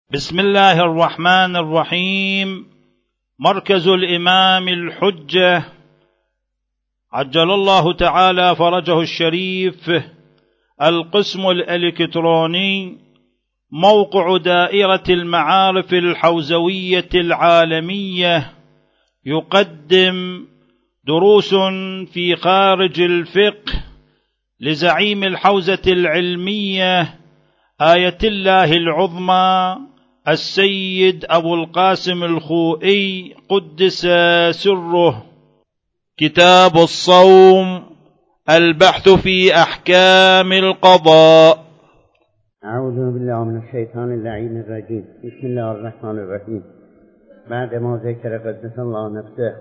بسم الله الرحمن الرحيم. مركز الإمام الحجة عجل الله تعالى فرجه الشريف، القسم الإلكتروني، موقع دائرة المعارف الحوزوية العالمية، يقدم دروس في خارج الفقه لزعيم الحوزة العلمية آية الله العظمى السيد أبو القاسم الخوئي قدس سره. كتاب الصوم، البحث في أحكام القضاء. أعوذ بالله من الشيطان اللعين الرجيم. بسم الله الرحمن الرحيم. بعد ما ذكر قدس الله نفسه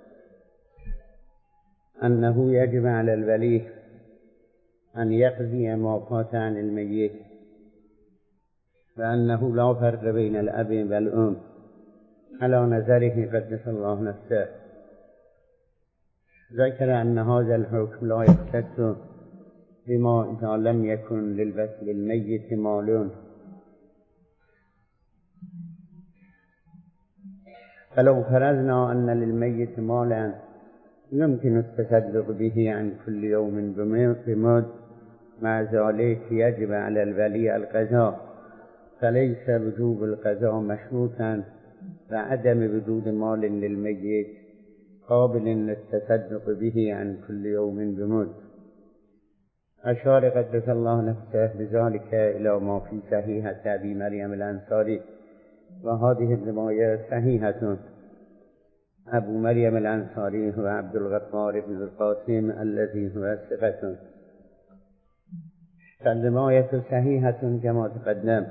أنه يجب على الولي أن يقضي ما فات عن الميت، فأنه لا فرق بين الأب والأم على نظره قدس الله نفسه، ذكر أن هذا الحكم لا يختص بما إذا لم يكن للميت مال، فلو فرضنا أن للميت مالا يمكن التصدق به عن كل يوم بمد، مع ذلك يجب على الولي القضاء، فليس وجوب القضاء مشروطا وعدم وجود مال للميت قابل للتصدق به عن كل يوم بمد. أشار قدس الله نفسه بذلك إلى ما في صحيحة أبي مريم الأنصاري، وهذه الرواية صحيحة. أبو مريم الأنصاري هو عبد الغفار بن القاسم الذي هو ثقة، فالرواية صحيحة كما تقدم.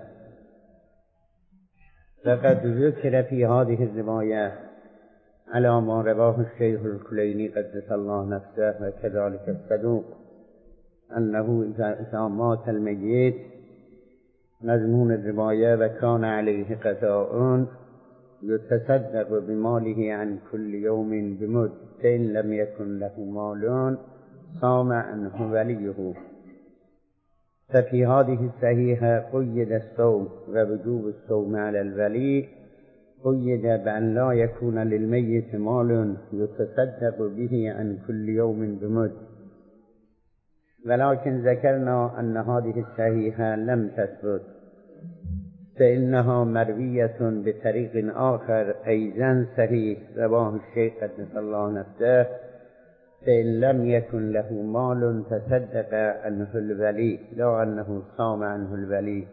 فقد ذكر في هذه الرواية على ما رواه الشيخ الكليني قدس الله نفسه وكذلك الصدوق أنه إذا مات الميت مضمون الرواية وكان عليه قضاء يتصدق بماله عن كل يوم بمد، فإن لم يكن له مال صام عنه وليه. ففي هذه الصحيحة قيد الصوم ووجوب الصوم على الولي، قيد بأن لا يكون للميت مال يتصدق به عن كل يوم بمد، ولكن ذكرنا أن هذه الصحيحة لم تثبت، فإنها مروية بطريق آخر أيضا صحيح رواه الشيخ قدس الله نفسه، فإن لم يكن له مال تصدق عنه الولي، لا أنه صام عنه الولي.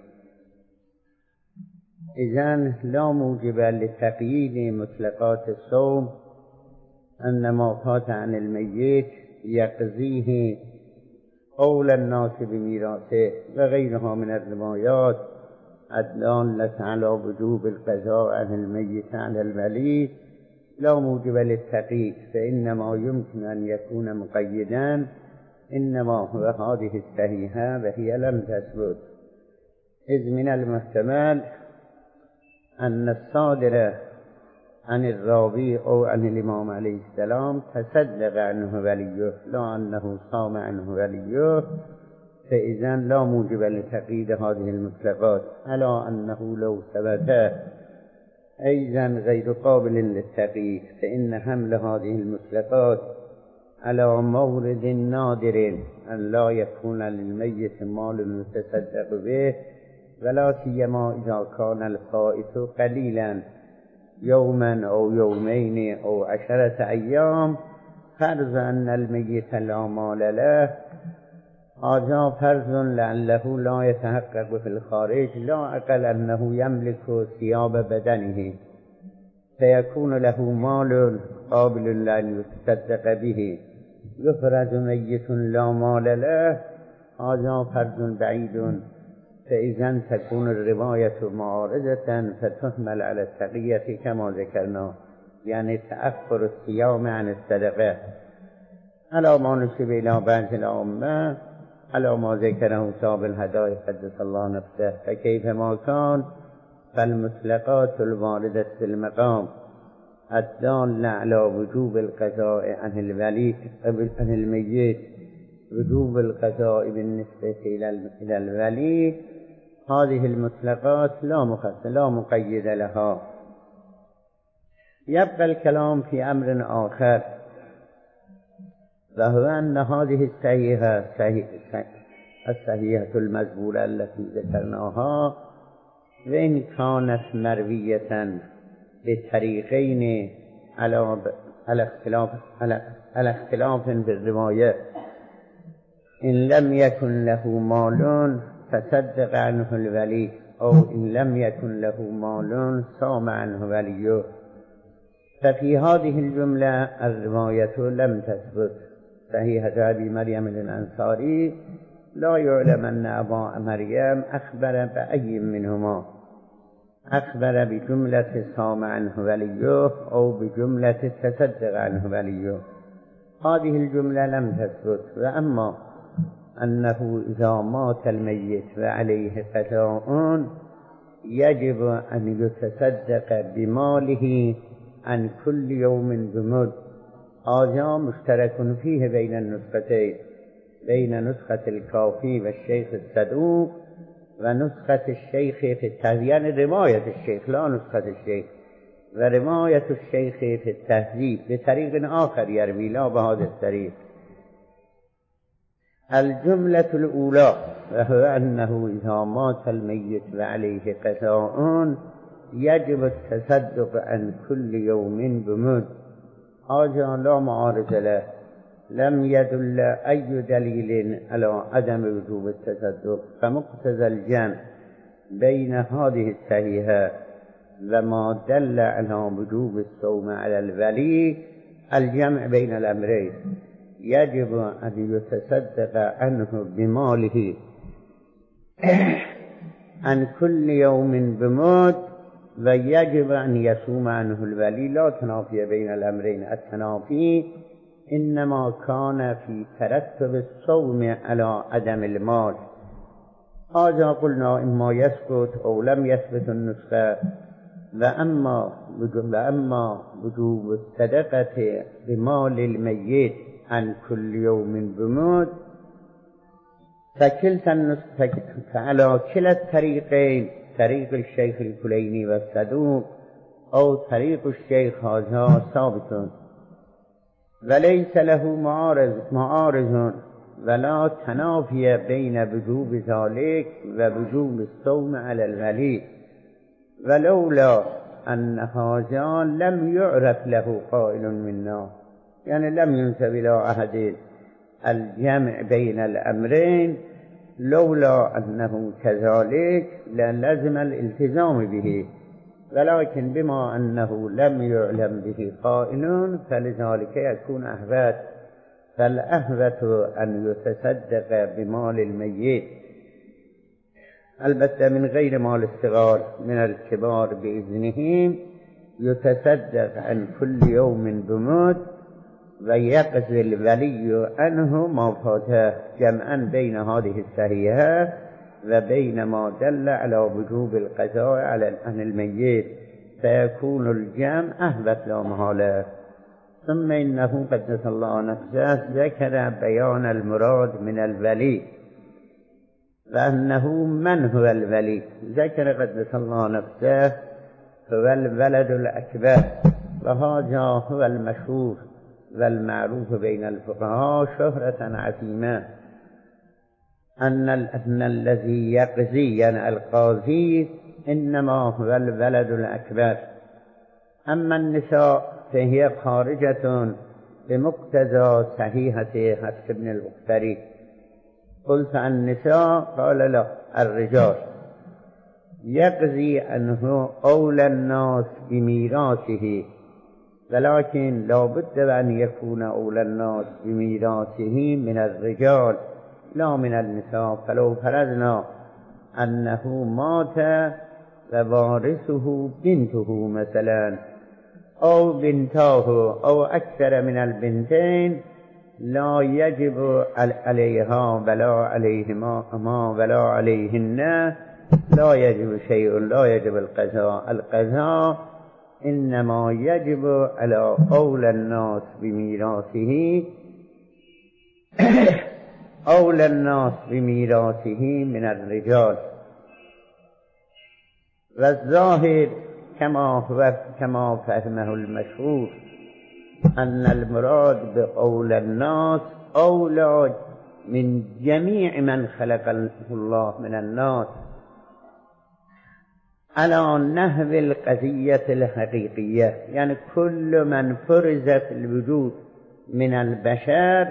إذن لا موجب لتقييد مطلقات الصوم أن ما فات عن الميت يقضيه قول الناس بميراثه وغيرها من الروايات الدالة على وجوب القضاء عن الميت على الولي، لا موجب للتقييد، فإنما يمكن أن يكون مقيدا، إنما هو هذه الصحيحة وهي لم تثبت، إذ من المحتمل أن الصادر عن الراوي أو عن الإمام عليه السلام تصدق عنه وليه، لا أنه صام عنه وليه، فإذن لا موجب لتقييد هذه المطلقات، على أنه لو ثبت أيضا غير قابل للتقييد، فإن حمل هذه المطلقات على مورد نادر أن لا يكون للميت مال يتصدق به، ولا سيما إذا كان الفائت قليلا يوما أو يومين أو 10 أيام، فرض أن الميت لا مال له، هذا فرض لعله لا يتحقق في الخارج، لا أقل أنه يملك ثياب بدنه فيكون له مال قابل لأن يتصدق به، يفرض ميت لا مال له، هذا فرض بعيد، فإذن تكون الرواية معارضة فتحمل على التقية كما ذكرنا، يعني تأخر الصيام عن الصدقة، على ما نسب إلى بعض الأمة، على ما ذكره صاحب الهدايا قدس الله نفسه. فكيفما كان فالمطلقات الواردة في المقام الدالة على وجوب القضاء عن الولي عن الميت، وجوب القضاء بالنسبة إلى الولي، هذه المطلقات لا مقيد لها. يبقى الكلام في أمر آخر، وهو أن هذه الصحيحة المذكورة التي ذكرناها، وإن كانت مروية بطريقين على اختلاف في الرواية، إن لم يكن له مال فصدق عنه الولي، أو إن لم يكن له مال صام عنه وليه، ففي هذه الجملة الرواية لم تثبت. صحيحة أبي مريم الأنصاري لا يعلم أن أبا مريم أخبر بأي منهما، أخبر بجملة صام عنه وليه أو بجملة تصدق عنه وليه. هذه الجملة لم تثبت. وأما أنه إذا مات الميت وعليه قضاء يجب أن يتصدق بماله عن كل يوم بمد، هذا مشترك فيه بين النسختين، بين نسخة الكافي والشيخ الصدوق ونسخة الشيخ في التهذيب، يعني رواية الشيخ لا نسخة الشيخ، ورواية الشيخ في التهذيب بطريق آخر يروي لا بهذا الطريق. الجملة الأولى وهو أنه إذا مات الميت وعليه قضاء يجب التصدق عن كل يوم بمد، هذا لا معارض له، لم يدل أي دليل على عدم وجوب التصدق، فمقتضى الجمع بين هذه الصحيحة وما دل على وجوب الصوم على الولي الجمع بين الأمرين، يجب أن يتصدق عنه بماله عن كل يوم بمد، ويجب أن يصوم عنه الولي. لا تنافي بين الأمرين، التنافي إنما كان في ترتب الصوم على عدم المال. هذا قلنا إما يثبت أو لم يثبت النسخة. وأما وجوب الصدقة بمال الميت عن كل يوم بمد، فعلى كلا الطريقين، طريق الشيخ الكليني والصدوق أو طريق الشيخ هذا ثابت، وليس له معارض ولا تنافي بين وجوب ذلك ووجوب الصوم على الولي، ولولا أن هذا لم يعرف له قائل منا، يعني لم ينسب إلى أحد الجمع بين الأمرين، لولا أنه كذلك للزم الالتزام به، ولكن بما أنه لم يعلم به قائل فلذلك يكون أهبط، فالأهبط أن يتصدق بمال الميت، البته من غير مال الصغار، من الكبار بإذنهم، يتصدق عن كل يوم بمد، ويقضي الولي عنه ما فاته، جمعا بين هذه الصحيحة وبين ما دل على وجوب القضاء عن الميت، فيكون الجمع أهبط لا محالة. ثم إنه قدس الله نفسه ذكر بيان المراد من الولي، وأنه من هو الولي، ذكر قدس الله نفسه هو الولد الأكبر، وهذا هو المشهور والمعروف بين الفقهاء شهرة عظيمة، أن الذي يقضي يعني القاضي إنما هو الولد الأكبر. أما النساء فهي خارجة بمقتضى صحيحة حفص بن الأخبري. قلت النساء، قال لا، الرجال. يقضي أنه أولى الناس بميراثه، ولكن لا بد أن يكون أولى الناس بميراثه من الرجال لا من النساء. فلو فرضنا أنه مات ووارثه بنته مثلا أو بنتاه أو أكثر من البنتين، لا يجب عليها ولا عليهما ولا عليهن، لا يجب شيء، لا يجب القضاء. القضاء إنما يجب على أولى الناس بميراثه أولى الناس بميراثه من الرجال. والظاهر كما فهمه المشهور أن المراد بقول الناس أولاد من جميع من خلق الله من الناس على نحو القضية الحقيقية، يعني كل من فرزت الوجود من البشر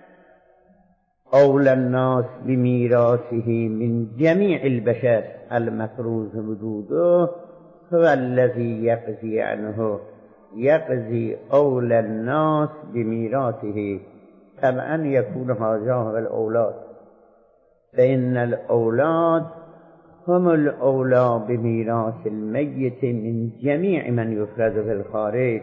أولى الناس بميراثه من جميع البشر المفروض وجوده هو الذي يقضي عنه، يقضي أولى الناس بميراثه. طبعا يكون هذا هو الأولاد، فإن الأولاد هم الأولى بميراث الميت من جميع من يفرز في الخارج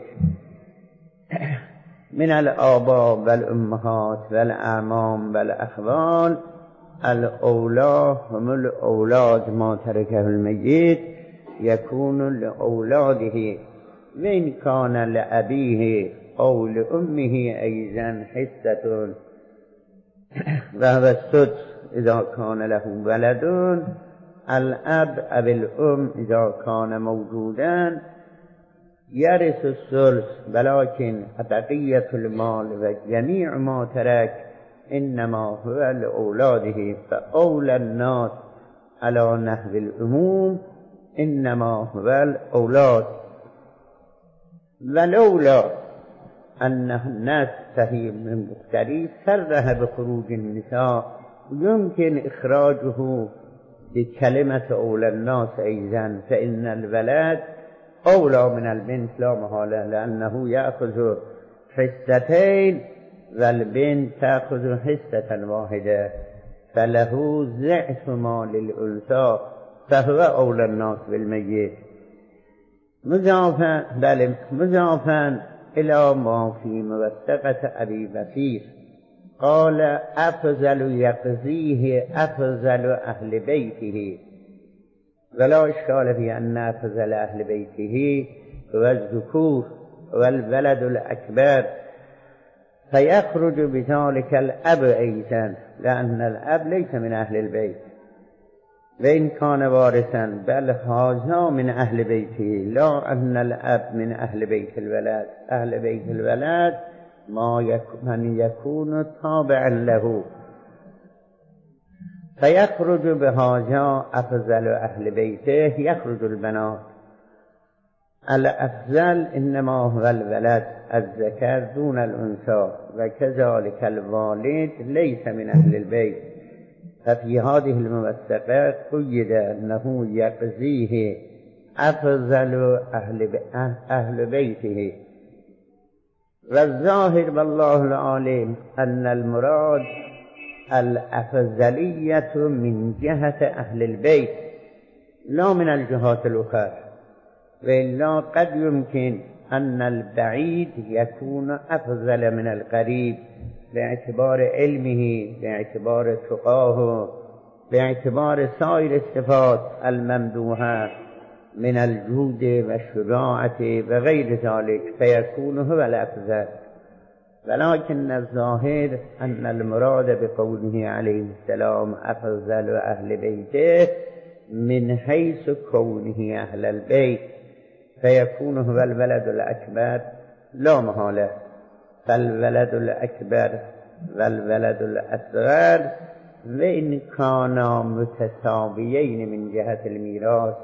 من الآباء والأمهات والأعمام والأخوال. الأولى هم الأولاد، ما تركه الميت يكون لأولاده، وإن كان لأبيه أو لأمه أيضا حصة، وهو السدس إذا كان له ولد. الأب أو الأم إذا كان موجودا يرث الثلث، ولكن بقية المال وجميع ما ترك إنما هو لأولاده. فأولى الناس على نحو العموم إنما هو الأولاد، ولولا أن الناس صحيح من مختلف صرح بخروج النساء يمكن إخراجه بكلمة أولى الناس أيضا، فإن الولد أولى من البنت لا محالة، لأنه يأخذ حصتين والبنت تأخذ حصة واحدة، فله ضعف ما للأنثى، فهو أولى الناس بالميت. مضافا إلى ما في موثقة أبي بكير قال أفضل يقضيه أفضل أهل بيته، ولا إشكال في أن أفضل أهل بيته هو الذكور والولد الأكبر، فيخرج بذلك الأب أيضا، لأن الأب ليس من أهل البيت وإن كان وارثا، بل هذا من أهل بيته، لا أن الأب من أهل بيت الولد. أهل بيت الولد من يكون تابعا له، فيخرج بهذا أفضل أهل بيته، يخرج البنات. الأفضل إنما هو الولد الذكر دون الأنثى، وكذلك الوالد ليس من أهل البيت. ففي هذه الموثقة قيد أنه يقضيه أفضل أهل بيته. والظاهر والله العالم أن المراد الأفضلية من جهة أهل البيت لا من الجهات الأخرى، وإلا قد يمكن أن البعيد يكون أفضل من القريب باعتبار علمه، باعتبار تقاه، باعتبار سائر الصفات الممدوحة من الجود والشجاعة وغير ذلك، فيكون هو الأفضل. ولكن الظاهر أن المراد بقوله عليه السلام أفضل أهل بيته من حيث كونه أهل البيت، فيكون هو الولد الأكبر لا محالة. فالولد الأكبر والولد الأصغر وإن كانا متساويين من جهة الميراث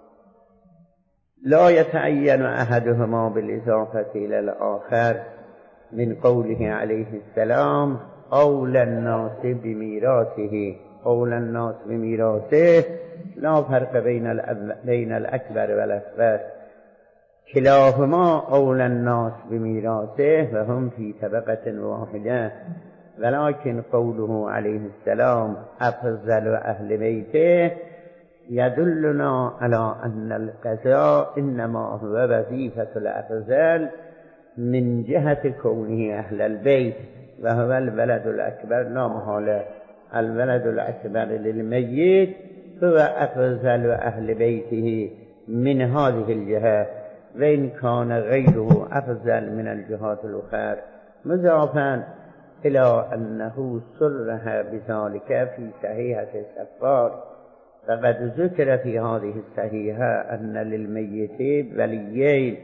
لا يتعين أحدهما بالإضافة إلى الآخر، من قوله عليه السلام أولى الناس بميراثه، أولى الناس بميراثه، لا فرق بين الأكبر والأصغر، كلاهما أولى الناس بميراثه وهم في طبقة واحدة. ولكن قوله عليه السلام أفضل أهل بيته يدلنا على أن القضاء إنما هو وظيفة الأفضل من جهة كونه أهل البيت، وهو الولد الأكبر لا محالة. الولد الأكبر للميت هو أفضل أهل بيته من هذه الجهة، وإن كان غيره أفضل من الجهات الأخرى. مضافا إلى أنه صرح بذلك في صحيحة السفار فقد ذكر في هذه الصحيحة أن للميت وليين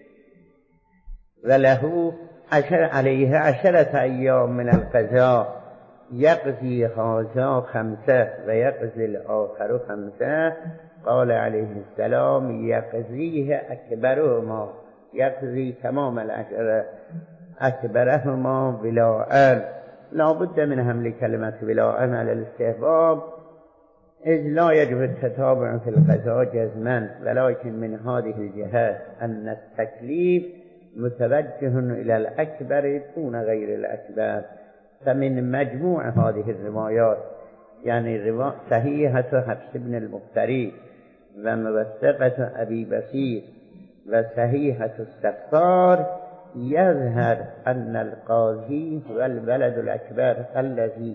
وله عليه 10 أيام من القضاء، يقضي هذا 5 ويقضي الآخر 5. قال عليه السلام يقضيه أكبرهما، يقضي تمام العشرة أكبرهما ولاءً. لا بد من حمل كلمة ولاءً على الاستحباب، إذ لا يجب التتابع في القضاء جزما، ولكن من هذه الجهات أن التكليف متوجه إلى الأكبر دون غير الأكبر. فمن مجموع هذه الروايات، يعني صحيحة حفص بن المفتري وموثقة أبي بصير وصحيحة السفار، يظهر أن القاضي هو الولد الأكبر الذي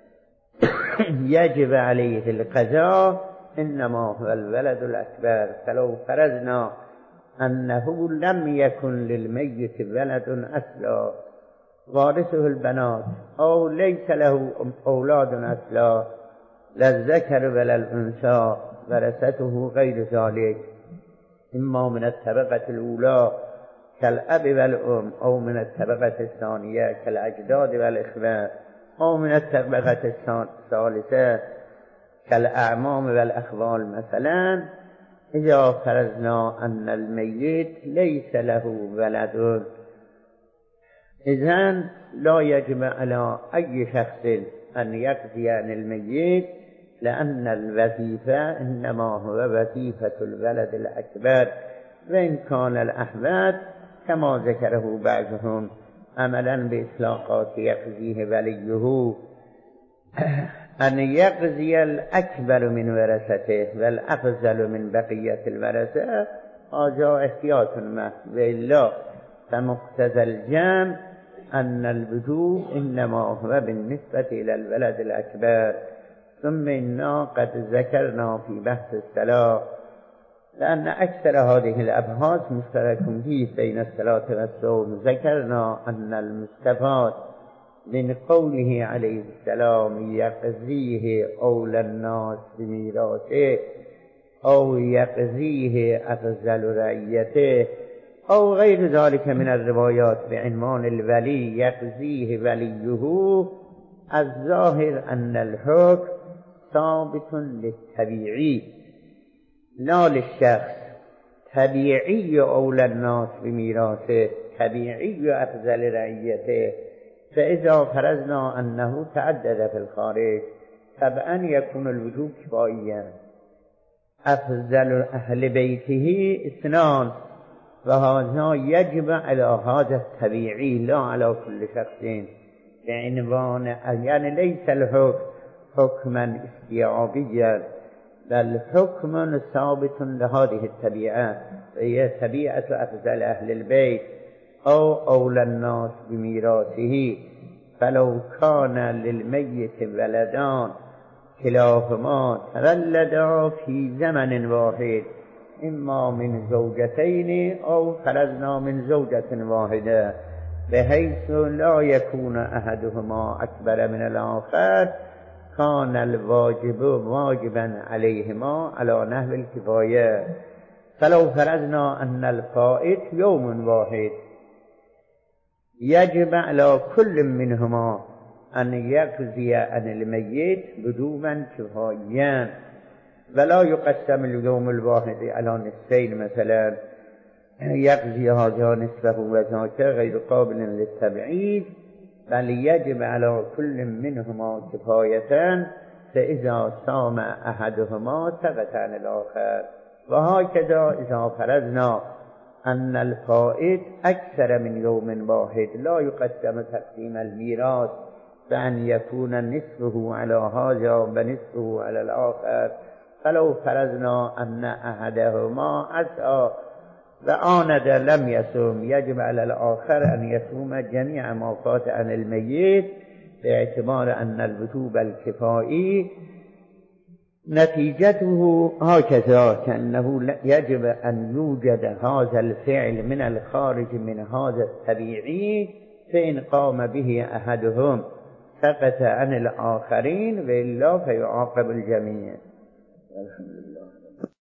يجب عليه القضاء، إنما هو الولد الأكبر. فلو فرضنا أنه لم يكن للميت ولد أصلا وارثه البنات، أو ليس له أولاد أصلا، لا الذكر ولا الأنثى، ورثته غير ذلك، إما من الطبقة الأولى كالأب والأم، أو من الطبقة الثانية كالأجداد والإخوة، أو من الطبقة الثالثة كالأعمام والأخوال مثلا. إذا فرضنا أن الميت ليس له ولد، إذن لا يجب على أي شخص أن يقضي عن الميت، لأن الوظيفة إنما هو وظيفة الولد الأكبر. وإن كان الأحوات كما ذكره بعضهم عملا بإطلاقات يقضيه وليه، أن يقضي الأكبر من ورثته والأفضل من بقية الورثة، هذا احتياط محض، وإلا فمقتضى الجمع أن الوجوب إنما هو بالنسبة إلى الولد الأكبر. ثم إنا قد ذكرنا في بحث الصلاة، لأن أكثر هذه الأبحاث مشترك فيه بين الصلاة والصوم، ذكرنا أن المستفاد من قوله عليه السلام يقضيه أولى الناس بميراثه، أو يقضيه أفضل رعيته، أو غير ذلك من الروايات بعنوان الولي يقضيه وليه، الظاهر أن الحكم ثابت للطبيعي لا للشخص. طبيعي أولى الناس بميراثه، طبيعي أفضل رعيته. فإذا فرضنا أنه تعدد في الخارج، طبعا يكون الوجوب كفائيا. أفضل أهل بيته 2، وهذا يجب على هذا الطبيعي لا على كل شخص بعنوان، يعني ليس الحكم حكما استيعابيا، بل حكم ثابت لهذه الطبيعة، هي طبيعة أفضل أهل البيت أو أولى الناس بميراثه. فلو كان للميت ولدان كلاهما تولدا في زمن واحد، إما من زوجتين أو فرضنا من زوجة واحدة، بحيث لا يكون أحدهما أكبر من الآخر، كان الواجب واجبا عليهما على نحو الكفاية. فلو فرضنا أن الفائت يوم واحد، يجب على كل منهما أن يقضي عن الميت وجوبا كفايا، ولا يقسم اليوم الواحد على نصفين مثلا، يقضي هذا نصفه وذاك غير قابل للتبعيد، بل يجب على كل منهما كفاية، فإذا صام أحدهما سقط عن الآخر. وهكذا إذا فرضنا أن الفائت أكثر من يوم واحد، لا يقسم تقسيم الميراث بأن يكون نصفه على هذا ونصفه على الآخر. فلو فرضنا أن أحدهما عسى وآند لم يصوم، يجب على الآخر أن يصوم جميع ما فات عن الميت، باعتبار أن الوجوب الكفائي نتيجته هكذا، كأنه يجب أن يوجد هذا الفعل من الخارج من هذا الطبيعي، فإن قام به أحدهم سقط عن الآخرين، وإلا فيعاقب الجميع. الحمد لله.